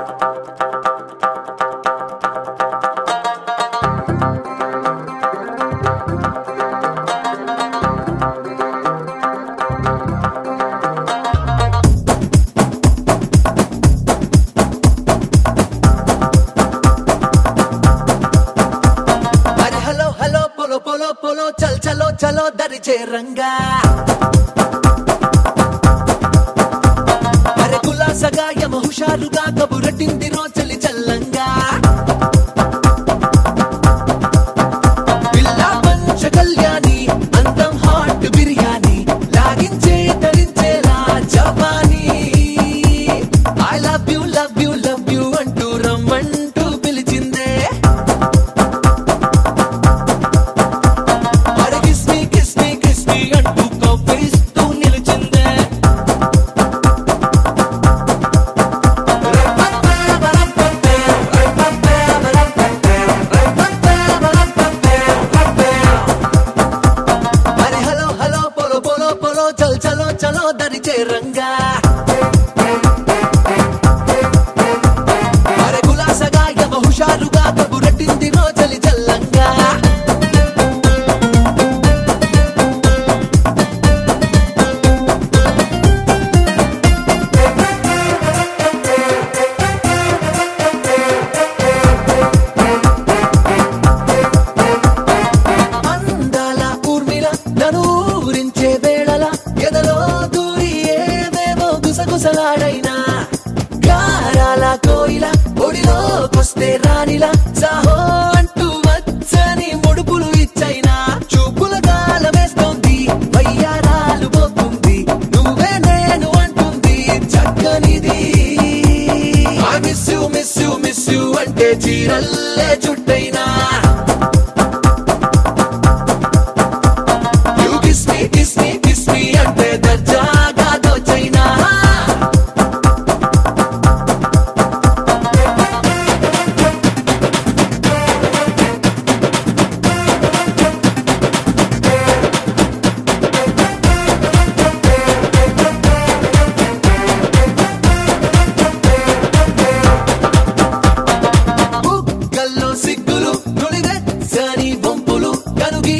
पोलो चल चलो चलो दरिचे रंगा अरे कुलासगा यम हुशारुगा कबुरटिंदिरो चली चल्लंगा बिल्ला पंच कल्याणी अंतम हॉट बिरयानी लागिंचे तरिंचेला जवानी I love you love you love you अंटू रम्मंटू पिलिचिंदे चल चलो चलो दरिचे रंगा अरे गुलासगा यम हुशारुगा कबुरटिंदिरो चली चल्लंगा अंदाల ఊర్మిళ ననూరించే వేళల ఎదలో దూరి ఏవేవో గుసగుసలాడైనా గారాల కోయిల ఒడిలోకొస్తే రానిలా సాహో అంటూ వచ్చని ముడుపులు ఇచ్చైనా చూపుల గాలమేస్తోంది వయ్యారాలు పోతుంది నువ్వే నేను అంటుంది చక్కనిది I miss you miss you miss you అంటే చీరల్లే చుట్టైనా kiss me ante darjaga dochaina gallo siggulu nulide sani bompulu kanugi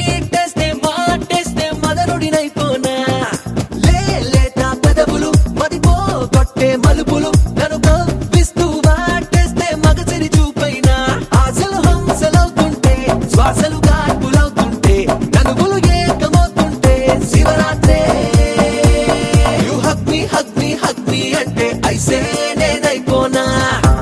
మలుపులు నన్ను కవ్విస్తూ వాటేస్తే మగసిరి చూపైనా ఆశలు హంసలవుతుంటే శ్వాసలు గాడ్పులవుతుంటే ననుగులు ఏకమవుతుంటే శివరాత్రే యు హగ్ మీ అంటే ఐసే నేనైపోనా